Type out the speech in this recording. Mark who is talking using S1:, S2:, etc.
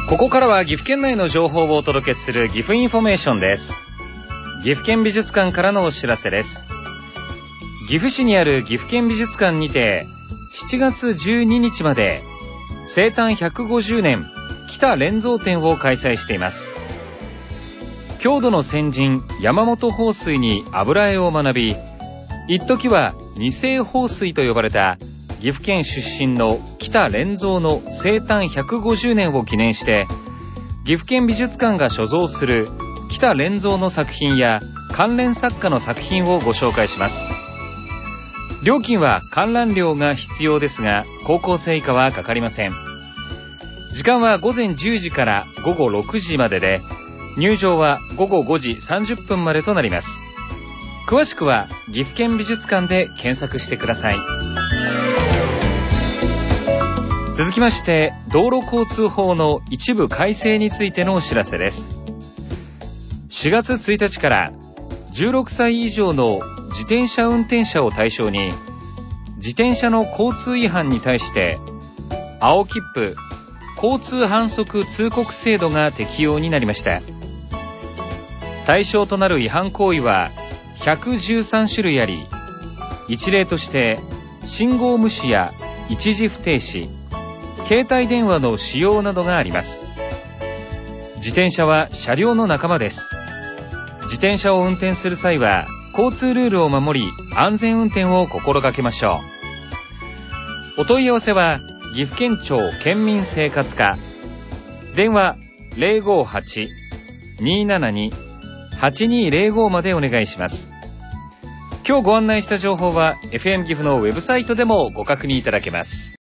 S1: ここからは岐阜県内の情報をお届けする岐阜インフォメーションです。岐阜県美術館からのお知らせです。岐阜市にある岐阜県美術館にて7月12日まで生誕150年北連蔵展を開催しています。郷土の先人山本放水に油絵を学び、一時は二世放水と呼ばれた岐阜県出身の北連蔵の生誕150年を記念して、岐阜県美術館が所蔵する北連蔵の作品や関連作家の作品をご紹介します。料金は観覧料が必要ですが、高校生以下はかかりません。時間は午前10時から午後6時までで、入場は午後5時30分までとなります。詳しくは岐阜県美術館で検索してください。続きまして、道路交通法の一部改正についてのお知らせです。4月1日から16歳以上の自転車運転者を対象に、自転車の交通違反に対して青切符交通反則通告制度が適用になりました。対象となる違反行為は113種類あり、一例として信号無視や一時不停止、携帯電話の使用などがあります。自転車は車両の仲間です。自転車を運転する際は交通ルールを守り、安全運転を心がけましょう。お問い合わせは岐阜県庁県民生活課、電話 058-272-8205 までお願いします。今日ご案内した情報は FM 岐阜のウェブサイトでもご確認いただけます。